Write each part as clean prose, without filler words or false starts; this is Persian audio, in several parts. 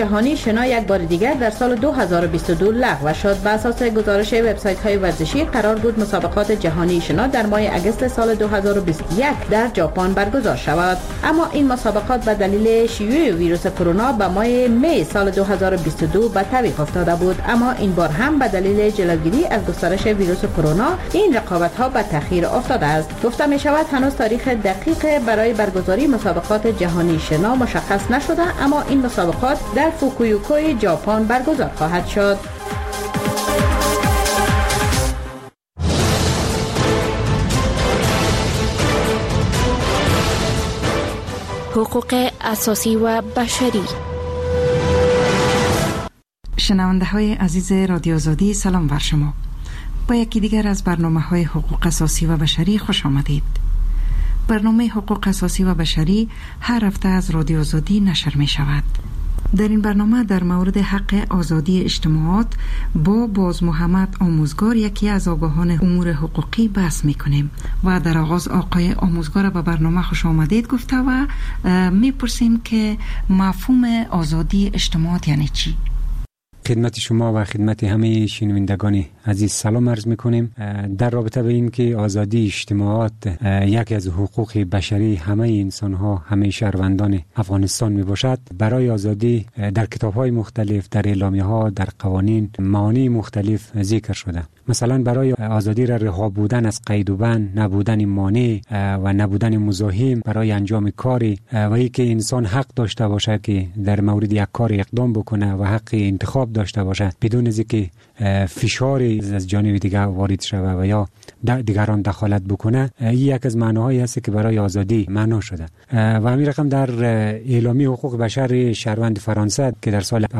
جهانی شنا یک بار دیگر در سال 2022 لغو شد. بر اساس گزارش وبسایت‌های ورزشی قرار بود مسابقات جهانی شنا در ماه اگست سال 2021 در ژاپن برگزار شود، اما این مسابقات به دلیل شیوع ویروس کرونا به ماه می سال 2022 به تعویق افتاده بود. اما این بار هم به دلیل جلوگیری از گسترش ویروس کرونا این رقابت‌ها به تأخیر افتاده است. گفته می شود هنوز تاریخ دقیق برای برگزاری مسابقات جهانی شنا مشخص نشده، اما این مسابقات در فوکویوکوی ژاپن برگزار خواهد شد. حقوق اساسی و بشری. شنونده های عزیز رادیو آزادی، سلام بر شما. با یکی دیگر از برنامه‌های حقوق اساسی و بشری خوش آمدید. برنامه حقوق اساسی و بشری هر هفته از رادیو آزادی نشر می شود. در این برنامه در مورد حق آزادی اجتماعات با باز محمد آموزگار، یکی از آگاهان امور حقوقی، بحث می کنیم و در آغاز آقای آموزگار به برنامه خوش آمدید گفته و می پرسیم که مفهوم آزادی اجتماعات یعنی چی؟ خدمت شما و خدمت همه شنوندگان عزیز سلام عرض می‌کنیم. در رابطه به این که آزادی اجتماعات یکی از حقوق بشری همه انسان‌ها، همه شهروندان افغانستان میباشد، برای آزادی در کتاب‌های مختلف، در اعلامیه‌ها، در قوانین معانی مختلف ذکر شده. مثلا برای آزادی رها بودن از قید و بند، نبودن مانع و نبودن مزاحم برای انجام کاری و اینکه انسان حق داشته باشه که در مورد یک کار اقدام بکنه و حق انتخاب داشته باشه بدون از اینکه فشاری از جانب دیگر وارد شود و یا دیگران دخالت بکنه. این یک از معناهایی است که برای آزادی معنا شده و همین رقم در اعلامیه حقوق بشر شهروند فرانسه که در سال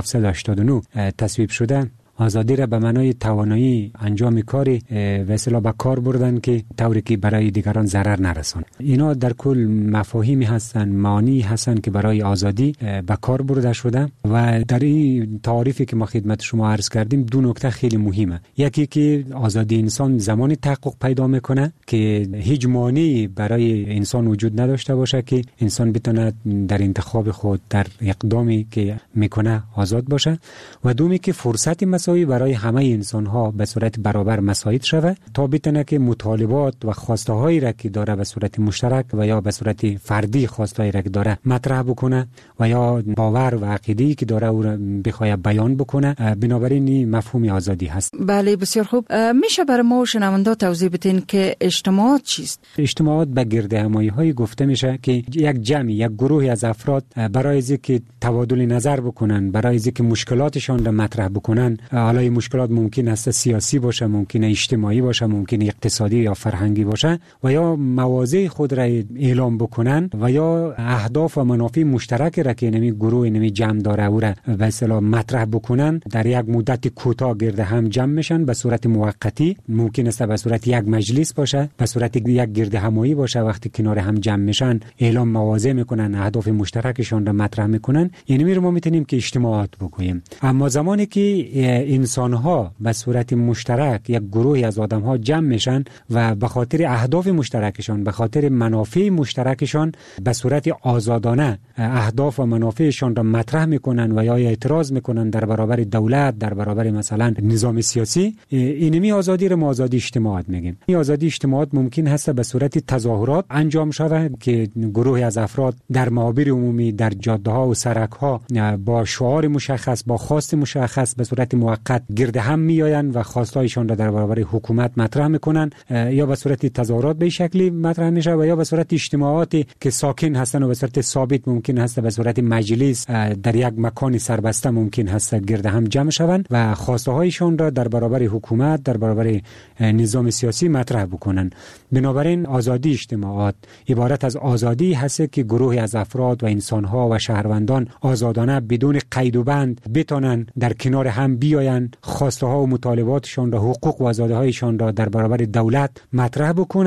1789 تصویب شده، آزادی را به معنای توانایی انجام کاری و اصطلاح به کار بردن که طوری که برای دیگران ضرر نرسان. اینا در کل مفاهیمی هستند، معانی هستند که برای آزادی به کار برده شده و در این تعریفی که ما خدمت شما عرض کردیم دو نکته خیلی مهمه. یکی که آزادی انسان زمانی تحقق پیدا میکنه که هیچ مانعی برای انسان وجود نداشته باشه که انسان بتونه در انتخاب خود، در اقدامی که میکنه آزاد باشه، و دومی که فرصت برای همه انسان‌ها به صورت برابر مساعد شود تا بتونه که مطالبات و خواسته‌هایی را که داره به صورت مشترک و یا به صورت فردی خواسته‌ای را که داره مطرح بکنه و یا باور و عقیده‌ای که داره او را بخواد بیان بکنه. بنابراین این مفهوم آزادی هست. بله، بسیار خوب. میشه برای ما شنوندا توضیح بدین که اجتماعات چیست؟ اجتماعات به گرد همایی‌های گفته میشه که یک جمعی، یک گروهی از افراد برای اینکه تبادل نظر بکنن، برای اینکه مشکلاتشان را مطرح بکنن، حالا این مشکلات ممکن است سیاسی باشه، ممکن است اجتماعی باشه، ممکن است اقتصادی یا فرهنگی باشه، و یا مواضع خود را اعلام بکنن و یا اهداف و منافع مشترک را که نمی گروه نمی جمع داره او را به اصطلاح مطرح بکنن. در یک مدت کوتاه گرد هم جمع میشن به صورت موقتی، ممکن است به صورت یک مجلس باشه، به صورت یک گرد همایی باشه. وقتی کنار هم جمع میشن اعلام مواضع میکنن، اهداف مشترکشون را مطرح میکنن. یعنی ما میتونیم که اجتماعات بگوییم. اما زمانی که انسان‌ها به صورت مشترک، یک گروهی از آدم‌ها جمع میشن و به خاطر اهداف مشترکشان، به خاطر منافع مشترکشان به صورت آزادانه اهداف و منافعشان را مطرح میکنن و یا اعتراض میکنن در برابر دولت، در برابر مثلا نظام سیاسی، اینمی آزادی را ما آزادی اجتماعات میگیم. این آزادی اجتماعات ممکن هست به صورت تظاهرات انجام شود که گروهی از افراد در محاور عمومی، در جاده‌ها و سرک‌ها با شعار مشخص، با خواست مشخص به صورت موقت گرد هم میآیند و خواستایشان را در برابر حکومت مطرح میکنن، یا به صورت تظاهرات به شکلی مطرح میشه و یا به صورت اجتماعاتی که ساکن هستن و به صورت ثابت ممکن هست به صورت مجلس در یک مکان سربسته ممکن هست گرد هم جمع شوند و خواسته هایشان را در برابر حکومت، در برابر نظام سیاسی مطرح بکنن. بنابراین آزادی اجتماعات عبارت از آزادی هست که گروهی از افراد و انسان‌ها و شهروندان آزادانه بدون قید و بند بتونن در کنار هم بیایند، خواسته ها و مطالباتشان را، حقوق و آزادی هایشان را در برابر دولت مطرح بکنن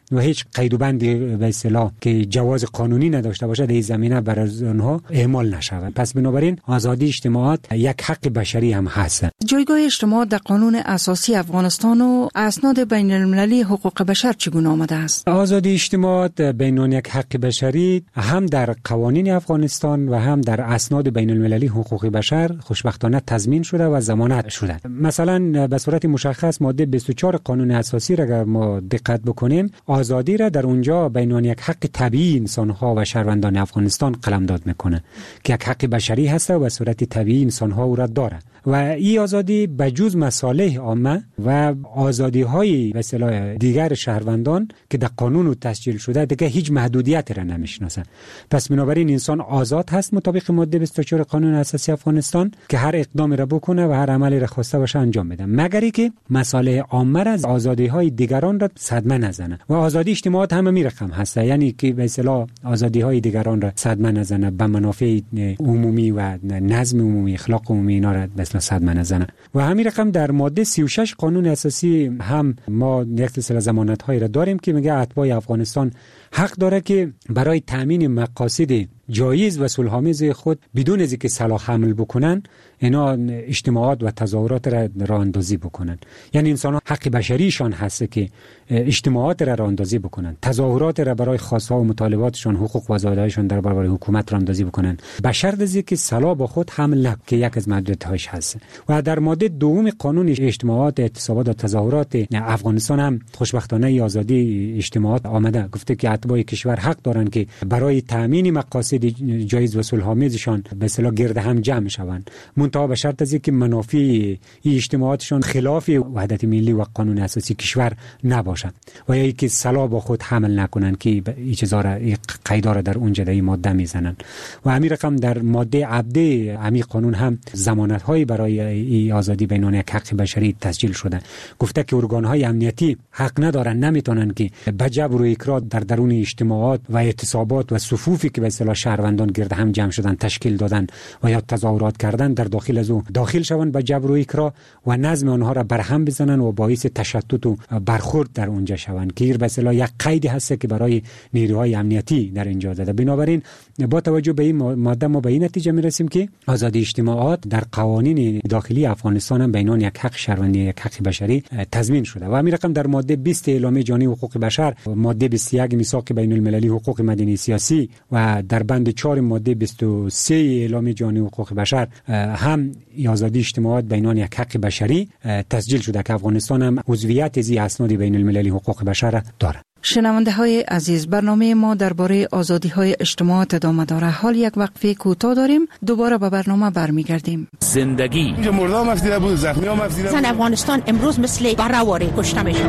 و هیچ قید و بندی به اصطلاح که جواز قانونی نداشته باشه در این زمینه برای آنها اعمال نشود. پس بنابراین آزادی اجتماعات یک حق بشری هم هست. جایگاه اجتماعات در قانون اساسی افغانستان و اسناد بین المللی حقوق بشر چگونه آمده است؟ آزادی اجتماعات بین یک حق بشری هم در قوانین افغانستان و هم در اسناد بین المللی حقوق بشر خوشبختانه تضمین شده و ضمانت شده. مثلا به صورت مشخص ماده 24 قانون اساسی را اگر ما دقت بکنیم، آزادی را در اونجا بین یک حق طبیعی انسان‌ها و شهروندان افغانستان قلمداد میکنه که یک حق بشری هست و به صورت طبیعی انسان‌ها او را داره و این آزادی بجز مصالح عامه و آزادی‌های به اصطلاح دیگر شهروندان که در قانون تسجیل شده دیگه هیچ محدودیت را نمیشناسه. پس بنابراین انسان آزاد هست مطابق ماده 24 قانون اساسی افغانستان که هر اقدامی را بکنه و هر عملی را خواسته باشه انجام بده، مگر اینکه مصالح عامه را از آزادی‌های دیگران را صدمه نزنه. و آزادی اجتماعات هم می رقم هست، یعنی که به اصطلاح آزادی‌های دیگران را صدمه نزنه، به منافع عمومی و نظم عمومی، اخلاق عمومی اینا را مثلا صدمه نزنه. و همین رقم در ماده 36 قانون اساسی هم ما یک سلسله ضمانت‌هایی را داریم که میگه اتباع افغانستان حق داره که برای تامین مقاصد جایز و صلح‌آمیز خود بدون از اینکه سلاح حمل بکنن اینا اجتماعات و تظاهرات را راه اندازی بکنن. یعنی انسان ها حق بشریشان هست که اجتماعات را راه اندازی بکنن، تظاهرات را برای خواست‌ها و مطالباتشان، حقوق و آزادی‌هایشان در برابر حکومت راه اندازی بکنن، به شرط از اینکه سلاح با خود حمل نکنند که یک از محدودیت‌هاش هست. و در ماده دوم قانون اجتماعات، اعتصابات و تظاهرات افغانستان هم خوشبختانه آزادی اجتماعات آمده، گفته که اتباع کشور حق دارند که برای تامین مقاصد جایز و صلح‌آمیزشان به اصطلاح گرد هم جمع شوند، منتها به شرط از اینکه منافع این اجتماعاتشان خلاف وحدت ملی و قانون اساسی کشور نباشه و یا اینکه سلاح با خود حمل نکنند که این چیزا را قیدا را در اونجا در این ماده میزنن. و همین رقم در ماده عبده همین قانون هم ضمانت‌های برای این آزادی بین یک حق بشری تسجیل شده، گفته که ارگان‌های امنیتی حق ندارن، نمیتونن که به جبر و اکراه در درون اجتماعات و اعتصابات و صفوفی که به اصطلاح شهروندان گرد هم جمع شدن تشکیل دادن و یا تظاهرات کردن در داخل از او داخل شوند به جبر و اکراه و نظم آنها را برهم بزنن و باعث تشتت و برخورد در اونجا شوند که به اصطلاح یک قیدی هست که برای نیروهای امنیتی در اینجا زده. بنابراین با توجه به این ماده ما به این نتیجه میرسیم که آزادی اجتماعات در قوانین داخلی افغانستان هم بینان یک حق شهروندی، یک حق بشری تضمین شده. و همین رقم در ماده 20 اعلامیه جهانی حقوق بشر، ماده 21 میثاق بین المللی حقوق مدنی سیاسی و در بند 4 ماده 23 اعلامیه جهانی حقوق بشر هم آزادی اجتماعات بینان یک حق بشری تسجیل شده که افغانستان هم عضویت از اسناد بین المللی حقوق بشر دارد. شنونده های عزیز، برنامه ما درباره آزادی های اجتماعات ادامه داره. حال یک وقفه کوتاه داریم، دوباره به برنامه برمیگردیم. زندگی مردم مفیده بود، زخمی ها مفیده بود. زن افغانستان امروز مثل برهواری کشته میشن.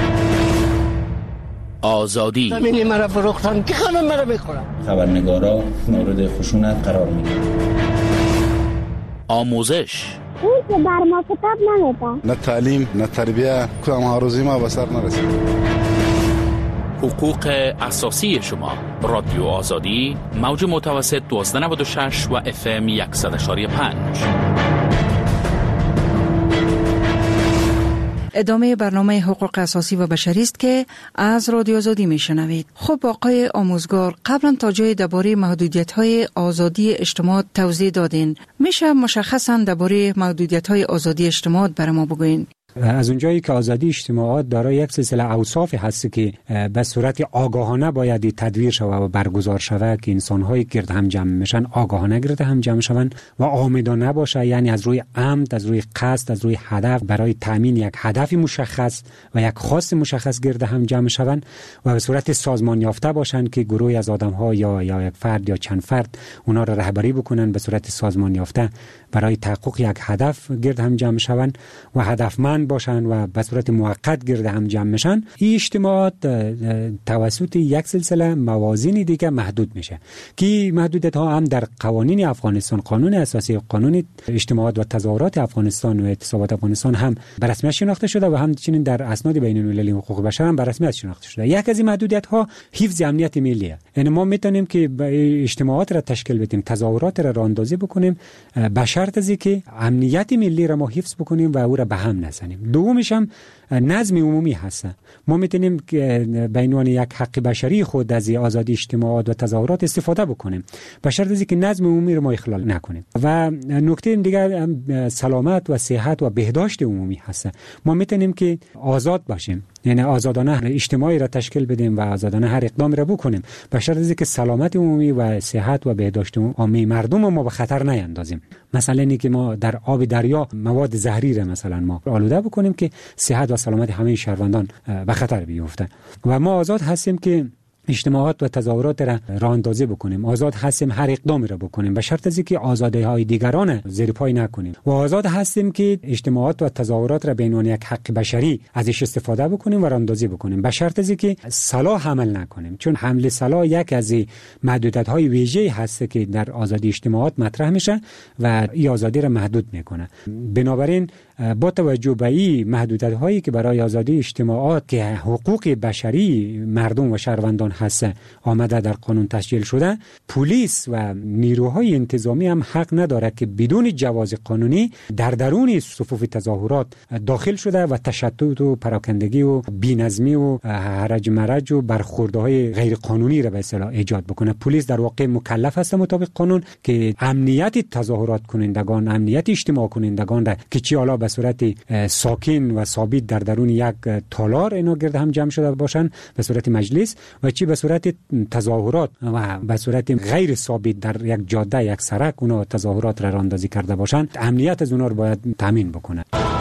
آزادی زمینی مرا فروختن که خانم مرا بخورم. خبرنگارا مورد خشونت قرار میگیرن. آموزش اون که بر ما کتاب نمیده، نه تعلیم نه تربیه، کدام آرزوی ما به سر نرسید. حقوق اساسی شما. رادیو آزادی، موج متوسط 1296 و FM 100.5. ادامه برنامه حقوق اساسی و بشری است که از رادیو آزادی میشنوید. خب آقای آموزگار، قبلا تا جای درباره محدودیت‌های آزادی اجتماعات توضیح دادین. میشه مشخصاً درباره محدودیت‌های آزادی اجتماعات برای ما بگوین؟ از اونجایی که آزادی اجتماعات دارای یک سلسله اوصافی هست که به صورت آگاهانه باید تدویر شود و برگزار شود که انسان‌های گرد هم جمع میشن آگاهانه گرد هم جمع شوند و عامدانه باشه، یعنی از روی عمد، از روی قصد، از روی هدف برای تامین یک هدف مشخص و یک خواست مشخص گرد هم جمع شوند و به صورت سازمان یافته باشند که گروهی از آدم‌ها یا یک فرد یا چند فرد اونا را رهبری بکنن به صورت سازمان یافته برای تحقق یک هدف گرد هم جمع شوند و هدفمند باشن و به صورت موقت گرد هم جمع میشن. این اجتماعات توسط یک سلسله موازین دیگه محدود میشه که محدودیت ها هم در قوانین افغانستان، قانون اساسی، قانون اجتماعات و تظاهرات افغانستان و اعتصابات افغانستان هم به رسمیت شناخته شده و همچنین در اسناد بین المللی حقوق بشر هم به رسمیت شناخته شده. یک از این محدودیت ها حفظ امنیت ملیه، یعنی ما میتونیم که اجتماعات را تشکیل بدیم، تظاهرات را اندازی بکنیم به شرط از اینکه امنیت ملی را ما حفظ بکنیم و او را به هم نزنیم. نکنیم. دومش هم نظم عمومی هست. ما میتونیم به عنوان یک حق بشری خود از آزادی اجتماعات و تظاهرات استفاده بکنیم به شرط از اینکه نظم عمومی رو ما اخلال نکنیم. و نکته دیگر سلامت و صحت و بهداشت عمومی هست. ما میتونیم که آزاد باشیم، یعنی آزادانه اجتماعی را تشکیل بدیم و آزادانه هر اقدام را بکنیم به شرط از اینکه سلامت عمومی و صحت و بهداشت عمومی مردم ما به خطر نیندازیم. مثلا اینکه ما در آب دریا مواد زهری را مثلا ما آلوده بکنیم که صحت و سلامت همه شهروندان به خطر بیفته. و ما آزاد هستیم که اجتماعات و تظاهرات را راه اندازی بکنیم، آزاد هستیم هر اقدامی را بکنیم به شرط از اینکه آزادی‌های دیگران زیر پای نکنیم و آزاد هستیم که اجتماعات و تظاهرات را به عنوان یک حق بشری ازش استفاده بکنیم و راه اندازی بکنیم به شرط از اینکه سلاح عمل نکنیم، چون حمل سلاح یک از محدودیت‌های ویژه‌ای هست که در آزادی اجتماعات مطرح میشه و این آزادی را محدود میکنه. بنابراین با توجه به این محدودیت‌هایی که برای آزادی اجتماعات که حقوق بشری مردم و شهروندان هست آمده در قانون تسجیل شده، پلیس و نیروهای انتظامی هم حق نداره که بدون جواز قانونی در درون صفوف تظاهرات داخل شده و تشتت و پراکندگی و بی‌نظمی و هرج مرج و برخوردهای غیر قانونی را به اصطلاح ایجاد بکنه. پلیس در واقع مکلف است مطابق قانون که امنیت تظاهرات کنندگان، امنیت اجتماع کنندگان را که چی حالا به صورت ساکن و ثابت در درون یک تالار اینا گرد هم جمع شده باشن به صورت مجلس و چی به صورت تظاهرات و به صورت غیر ثابت در یک جاده یک سرک اونا تظاهرات را راهاندازی کرده باشن، امنیت از اونا رو باید تامین بکنه.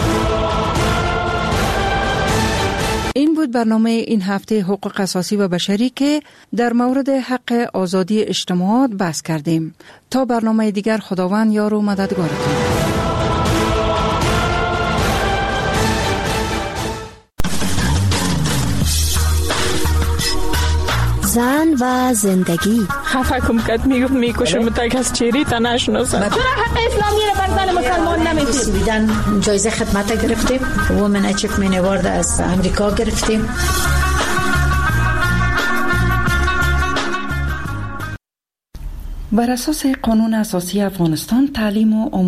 این بود برنامه این هفته حقوق اساسی و بشری که در مورد حق آزادی اجتماعات بحث کردیم. تا برنامه دیگر خداوند یار و مددگارتون. زن و زندگی. خفه کم کد میکشم تا کس چیری تا نشناسم. چرا حق اسلامی رو بر زن مسلمان نمیدید؟ سویدن جایزه خدمت گرفتیم، وومن اچیومنت اوارد از امریکا گرفتیم. بر اساس قانون اساسی افغانستان تعلیم و